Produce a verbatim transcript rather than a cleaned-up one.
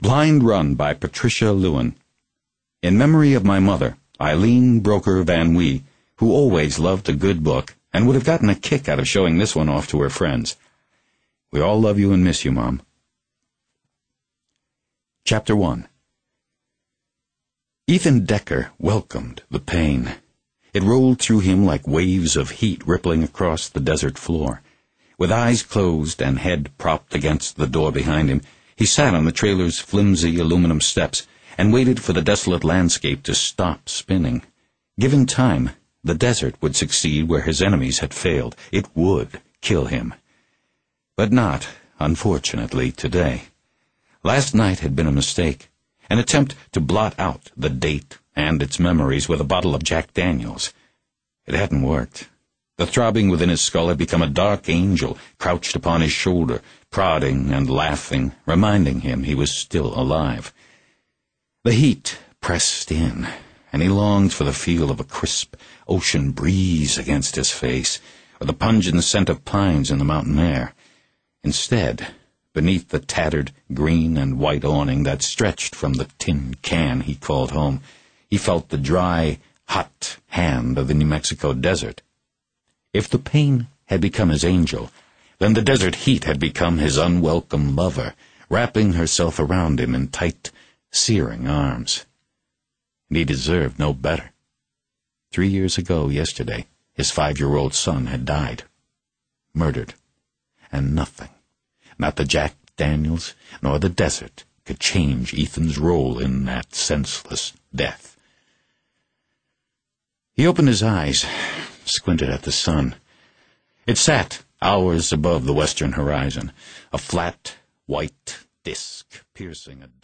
Blind Run by Patricia Lewin. In memory of my mother, Eileen Broker Van Wee, who always loved a good book and would have gotten a kick out of showing this one off to her friends. We all love you and miss you, Mom. Chapter one. Ethan Decker welcomed the pain. It rolled through him like waves of heat rippling across the desert floor. With eyes closed and head propped against the door behind him, he sat on the trailer's flimsy aluminum steps and waited for the desolate landscape to stop spinning. Given time, the desert would succeed where his enemies had failed. It would kill him. But not, unfortunately, today. Last night had been a mistake, an attempt to blot out the date and its memories with a bottle of Jack Daniels. It hadn't worked. The throbbing within his skull had become a dark angel crouched upon his shoulder, prodding and laughing, reminding him he was still alive. The heat pressed in, and he longed for the feel of a crisp ocean breeze against his face, or the pungent scent of pines in the mountain air. Instead, beneath the tattered green and white awning that stretched from the tin can he called home, he felt the dry, hot hand of the New Mexico desert. If the pain had become his angel, then the desert heat had become his unwelcome lover, wrapping herself around him in tight, searing arms. And he deserved no better. Three years ago yesterday, his five-year-old son had died. Murdered. And nothing, not the Jack Daniels nor the desert, could change Ethan's role in that senseless death. He opened his eyes, squinted at the sun. It sat hours above the western horizon, a flat, white disk piercing a